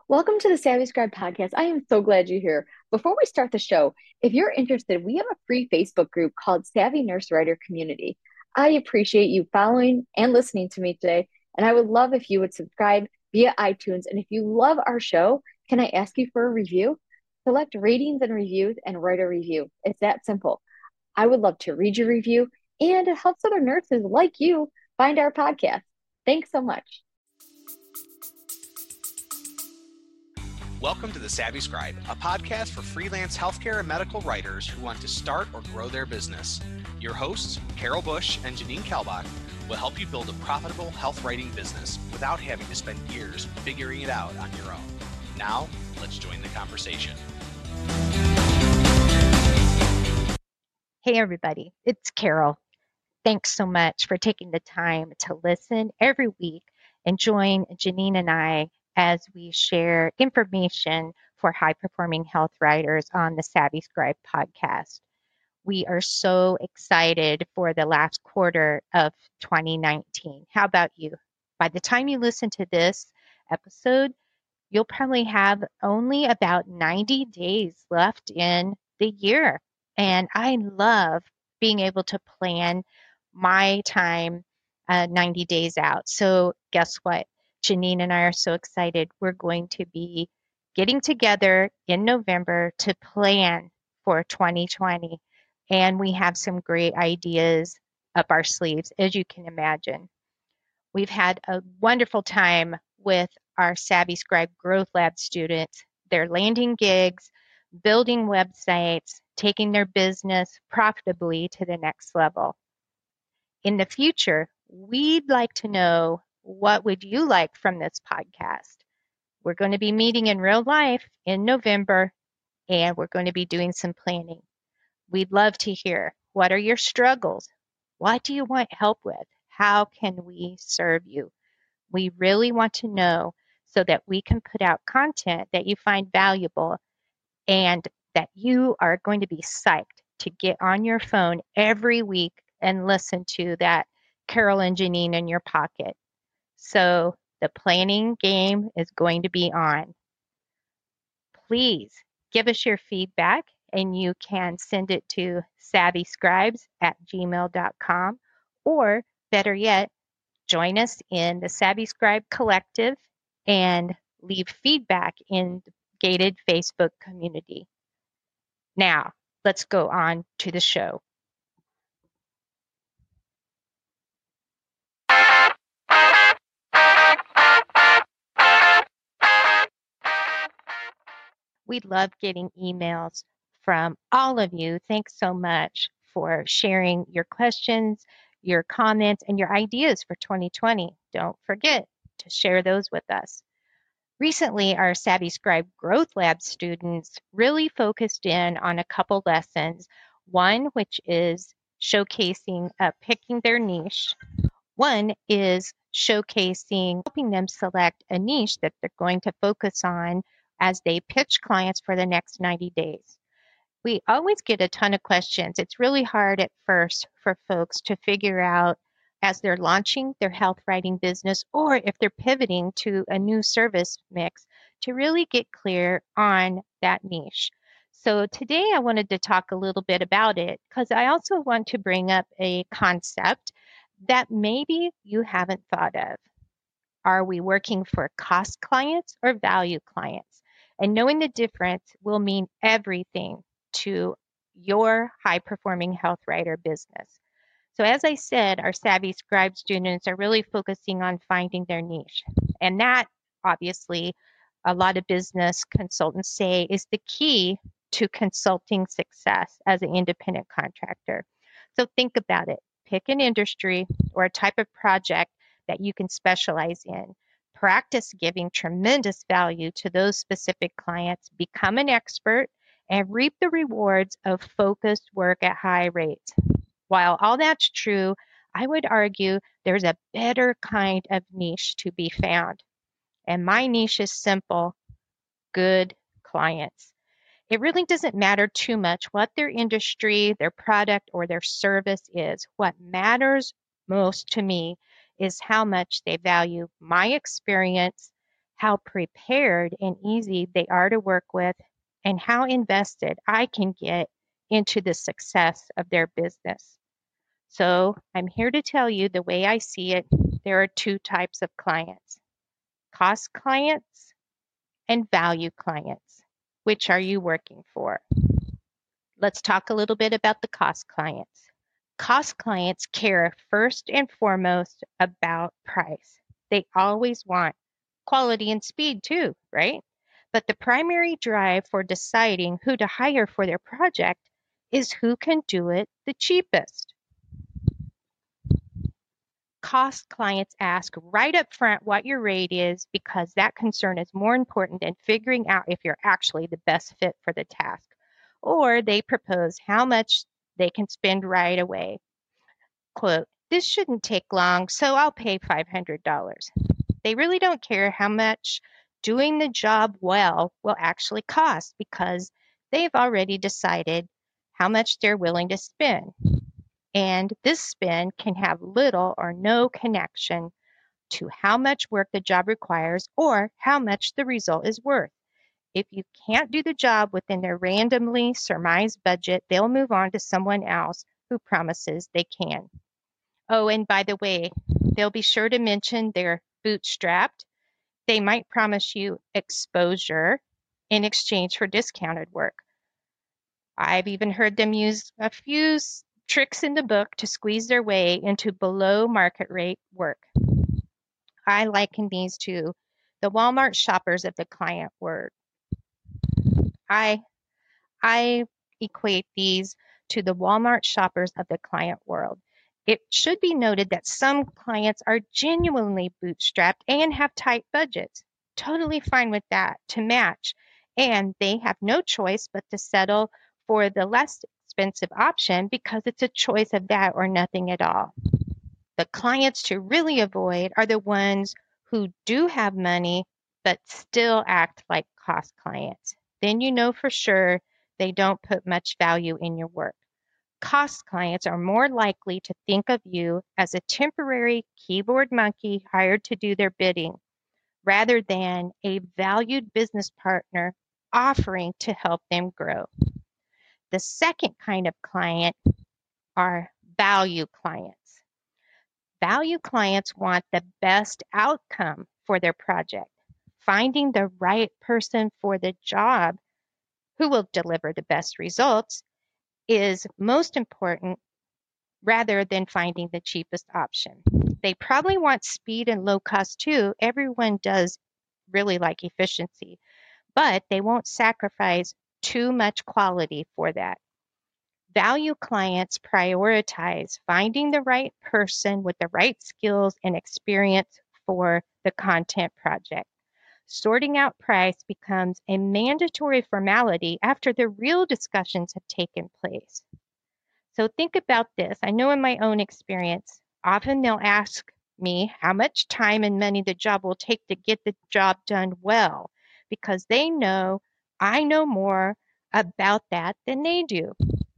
Welcome to the Savvy Scribe podcast. I am so glad you're here. Before we start the show, if you're interested, we have a free Facebook group called Savvy Nurse Writer Community. I appreciate you following and listening to me today, and I would love if you would subscribe via iTunes. And if you love our show, can I ask you for a review? Select ratings and reviews and write a review. It's that simple. I would love to read your review, and it helps other nurses like you find our podcast. Thanks so much. Welcome to The Savvy Scribe, a podcast for freelance healthcare and medical writers who want to start or grow their business. Your hosts, Carol Bush and Janine Kalbach, will help you build a profitable health writing business without having to spend years figuring it out on your own. Now, let's join the conversation. Hey, everybody, it's Carol. Thanks so much for taking the time to listen every week and join Janine and I as we share information for high-performing health writers on the Savvy Scribe podcast. We are so excited for the last quarter of 2019. How about you? By the time you listen to this episode, you'll probably have only about 90 days left in the year. And I love being able to plan my time 90 days out. So guess what? Janine and I are so excited. We're going to be getting together in November to plan for 2020. And we have some great ideas up our sleeves, as you can imagine. We've had a wonderful time with our Savvy Scribe Growth Lab students. They're landing gigs, building websites, taking their business profitably to the next level. In the future, we'd like to know, what would you like from this podcast? We're going to be meeting in real life in November, and we're going to be doing some planning. We'd love to hear, what are your struggles? What do you want help with? How can we serve you? We really want to know so that we can put out content that you find valuable and that you are going to be psyched to get on your phone every week and listen to that Carol and Janine in your pocket. So the planning game is going to be on. Please give us your feedback, and you can send it to savvyscribes@gmail.com, or better yet, join us in the Savvy Scribe Collective and leave feedback in the gated Facebook community. Now, let's go on to the show. We love getting emails from all of you. Thanks so much for sharing your questions, your comments, and your ideas for 2020. Don't forget to share those with us. Recently, our Savvy Scribe Growth Lab students really focused in on a couple lessons. One, which is showcasing, picking their niche. One is showcasing, helping them select a niche that they're going to focus on as they pitch clients for the next 90 days. We always get a ton of questions. It's really hard at first for folks to figure out, as they're launching their health writing business, or if they're pivoting to a new service mix, to really get clear on that niche. So today I wanted to talk a little bit about it because I also want to bring up a concept that maybe you haven't thought of. Are we working for cost clients or value clients? And knowing the difference will mean everything to your high-performing health writer business. So as I said, our Savvy Scribe students are really focusing on finding their niche. And that, obviously, a lot of business consultants say is the key to consulting success as an independent contractor. So think about it. Pick an industry or a type of project that you can specialize in. Practice giving tremendous value to those specific clients. Become an expert and reap the rewards of focused work at high rates. While all that's true, I would argue there's a better kind of niche to be found. And my niche is simple: good clients. It really doesn't matter too much what their industry, their product, or their service is. What matters most to me is how much they value my experience, how prepared and easy they are to work with, and how invested I can get into the success of their business. So I'm here to tell you the way I see it. There are two types of clients: cost clients and value clients. Which are you working for? Let's talk a little bit about the cost clients. Cost clients care first and foremost about price. They always want quality and speed too, right? But the primary drive for deciding who to hire for their project is who can do it the cheapest. Cost clients ask right up front what your rate is because that concern is more important than figuring out if you're actually the best fit for the task. Or they propose how much they can spend right away. Quote, "This shouldn't take long, so I'll pay $500. They really don't care how much doing the job well will actually cost because they've already decided how much they're willing to spend. And this spend can have little or no connection to how much work the job requires or how much the result is worth. If you can't do the job within their randomly surmised budget, they'll move on to someone else who promises they can. Oh, and by the way, they'll be sure to mention they're bootstrapped. They might promise you exposure in exchange for discounted work. I've even heard them use a few tricks in the book to squeeze their way into below market rate work. I liken these to the Walmart shoppers of the client world. I equate these to the Walmart shoppers of the client world. It should be noted that some clients are genuinely bootstrapped and have tight budgets. Totally fine with that to match. And they have no choice but to settle for the less expensive option because it's a choice of that or nothing at all. The clients to really avoid are the ones who do have money but still act like cost clients. Then you know for sure they don't put much value in your work. Cost clients are more likely to think of you as a temporary keyboard monkey hired to do their bidding, rather than a valued business partner offering to help them grow. The second kind of client are value clients. Value clients want the best outcome for their project. Finding the right person for the job who will deliver the best results is most important rather than finding the cheapest option. They probably want speed and low cost too. Everyone does really like efficiency, but they won't sacrifice too much quality for that. Value clients prioritize finding the right person with the right skills and experience for the content project. Sorting out price becomes a mandatory formality after the real discussions have taken place. So think about this. I know in my own experience, often they'll ask me how much time and money the job will take to get the job done well, because they know I know more about that than they do.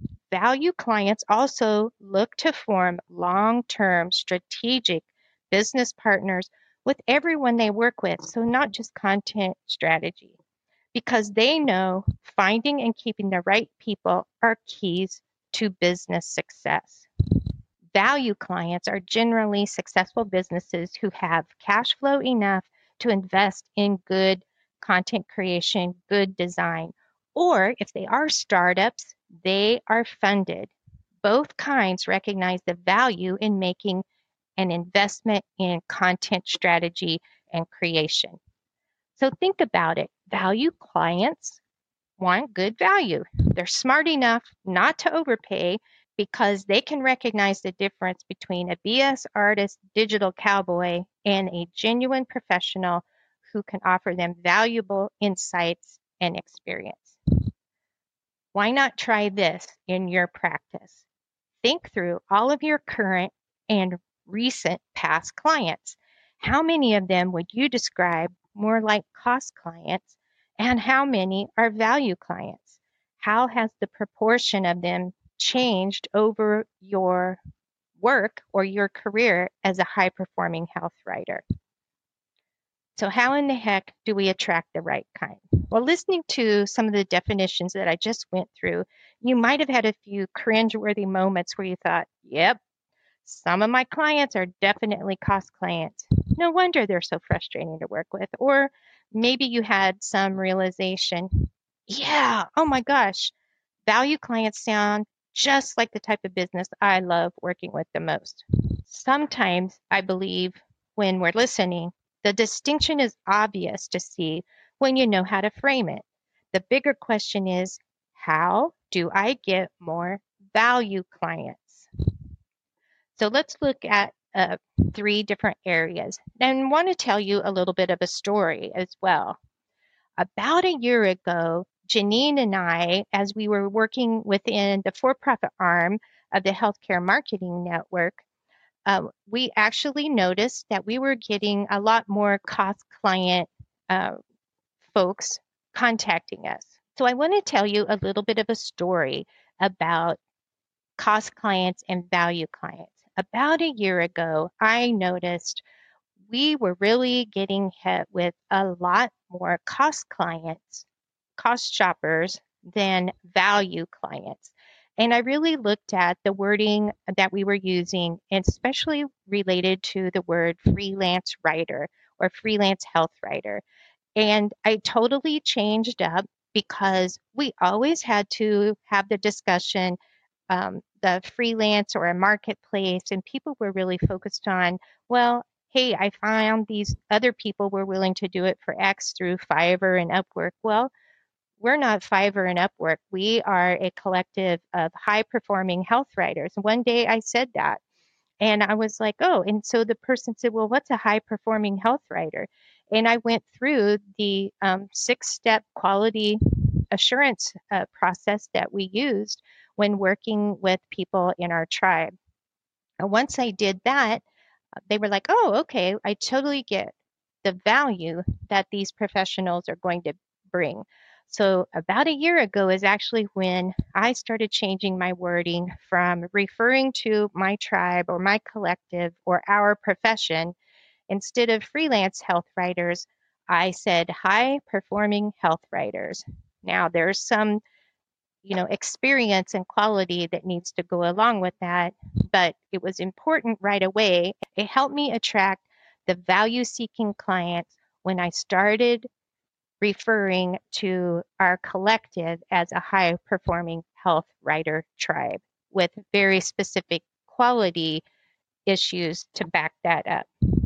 Value clients also look to form long-term strategic business partners with everyone they work with, so not just content strategy, because they know finding and keeping the right people are keys to business success. Value clients are generally successful businesses who have cash flow enough to invest in good content creation, good design, or if they are startups, they are funded. Both kinds recognize the value in making an investment in content strategy and creation. So think about it. Value clients want good value. They're smart enough not to overpay because they can recognize the difference between a BS artist digital cowboy and a genuine professional who can offer them valuable insights and experience. Why not try this in your practice? Think through all of your current and recent past clients. How many of them would you describe more like cost clients, and how many are value clients? How has the proportion of them changed over your work or your career as a high performing health writer? So how in the heck do we attract the right kind? Well, listening to some of the definitions that I just went through, you might have had a few cringeworthy moments where you thought, yep, some of my clients are definitely cost clients. No wonder they're so frustrating to work with. Or maybe you had some realization, yeah, oh my gosh, value clients sound just like the type of business I love working with the most. Sometimes I believe when we're listening, the distinction is obvious to see when you know how to frame it. The bigger question is, how do I get more value clients? So let's look at 3 different areas and want to tell you a little bit of a story as well. About a year ago, Janine and I, as we were working within the for-profit arm of the Healthcare Marketing Network, we actually noticed that we were getting a lot more cost client folks contacting us. So I want to tell you a little bit of a story about cost clients and value clients. About a year ago, I noticed we were really getting hit with a lot more cost clients, cost shoppers than value clients. And I really looked at the wording that we were using, and especially related to the word freelance writer or freelance health writer. And I totally changed up because we always had to have the discussion, the freelance or a marketplace, and people were really focused on, well, hey, I found these other people were willing to do it for X through Fiverr and Upwork. Well, we're not Fiverr and Upwork. We are a collective of high performing health writers. One day I said that, and I was like, oh, and so the person said, well, what's a high performing health writer? And I went through the 6-step quality assurance process that we used when working with people in our tribe. And once I did that, they were like, oh, okay, I totally get the value that these professionals are going to bring. So about a year ago is actually when I started changing my wording from referring to my tribe or my collective or our profession. Instead of freelance health writers, I said high performing health writers. Now there's some experience and quality that needs to go along with that, but it was important right away. It helped me attract the value seeking clients when I started referring to our collective as a high performing health writer tribe with very specific quality issues to back that up.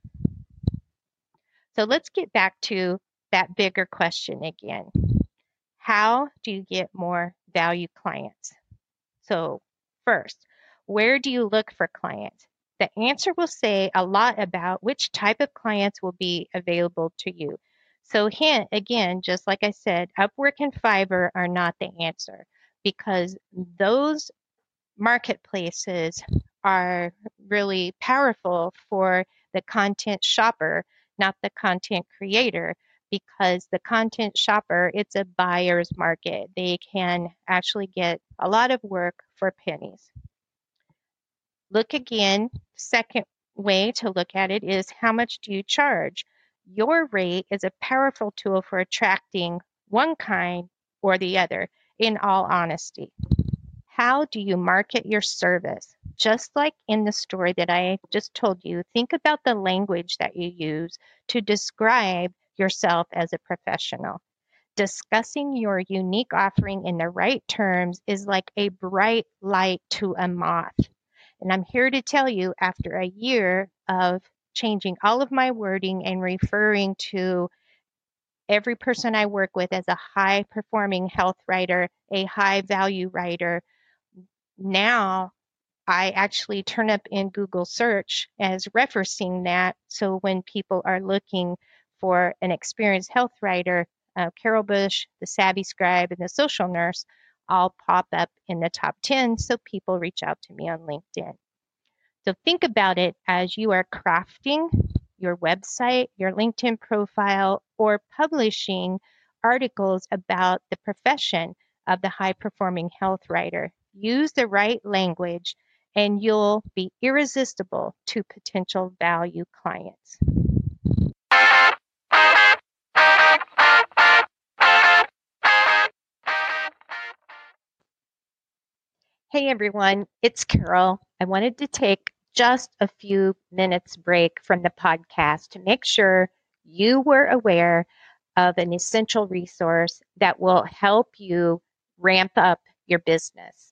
So let's get back to that bigger question again. How do you get more value clients? So first, where do you look for clients? The answer will say a lot about which type of clients will be available to you. So hint, again, just like I said, Upwork and Fiverr are not the answer because those marketplaces are really powerful for the content shopper, not the content creator, because the content shopper, it's a buyer's market. They can actually get a lot of work for pennies. Look again, second way to look at it is how much do you charge? Your rate is a powerful tool for attracting one kind or the other, in all honesty. How do you market your service? Just like in the story that I just told you, think about the language that you use to describe yourself as a professional. Discussing your unique offering in the right terms is like a bright light to a moth. And I'm here to tell you, after a year of changing all of my wording and referring to every person I work with as a high performing health writer, a high value writer, now I actually turn up in Google search as referencing that. So when people are looking for an experienced health writer, Carol Bush, the Savvy Scribe, and the Social Nurse all pop up in the top 10. So people reach out to me on LinkedIn. So think about it as you are crafting your website, your LinkedIn profile, or publishing articles about the profession of the high performing health writer. Use the right language and you'll be irresistible to potential value clients. Hey everyone, it's Carol. I wanted to take just a few minutes break from the podcast to make sure you were aware of an essential resource that will help you ramp up your business.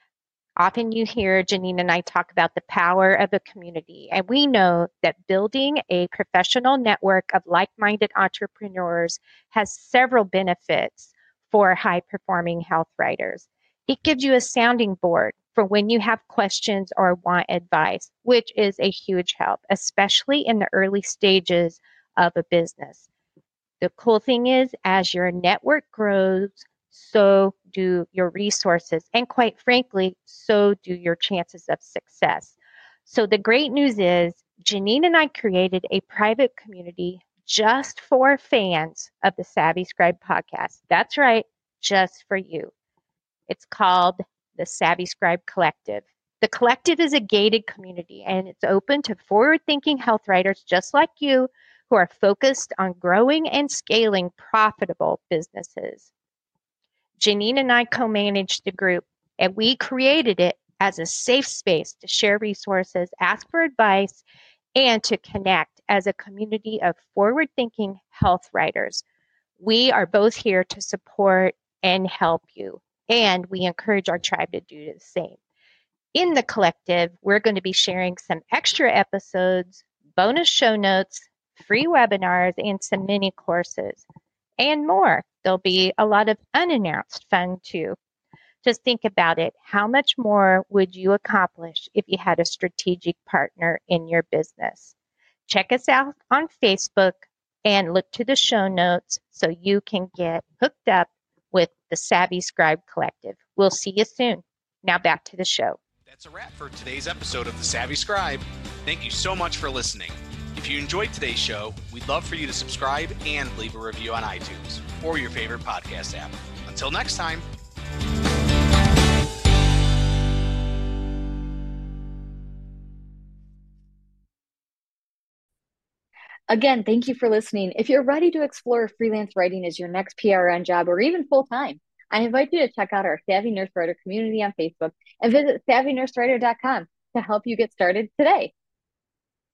Often you hear Janine and I talk about the power of a community, and we know that building a professional network of like-minded entrepreneurs has several benefits for high-performing health writers. It gives you a sounding board for when you have questions or want advice, which is a huge help, especially in the early stages of a business. The cool thing is, as your network grows, so do your resources. And quite frankly, so do your chances of success. So the great news is, Janine and I created a private community just for fans of the Savvy Scribe podcast. That's right, just for you. It's called the Savvy Scribe Collective. The collective is a gated community, and it's open to forward-thinking health writers just like you who are focused on growing and scaling profitable businesses. Janine and I co-managed the group, and we created it as a safe space to share resources, ask for advice, and to connect as a community of forward-thinking health writers. We are both here to support and help you, and we encourage our tribe to do the same. In the collective, we're going to be sharing some extra episodes, bonus show notes, free webinars, and some mini courses, and more. There'll be a lot of unannounced fun too. Just think about it. How much more would you accomplish if you had a strategic partner in your business? Check us out on Facebook and look to the show notes so you can get hooked up with the Savvy Scribe Collective. We'll see you soon. Now back to the show. That's a wrap for today's episode of The Savvy Scribe. Thank you so much for listening. If you enjoyed today's show, we'd love for you to subscribe and leave a review on iTunes or your favorite podcast app. Until next time. Again, thank you for listening. If you're ready to explore freelance writing as your next PRN job or even full time, I invite you to check out our Savvy Nurse Writer community on Facebook and visit savvynursewriter.com to help you get started today.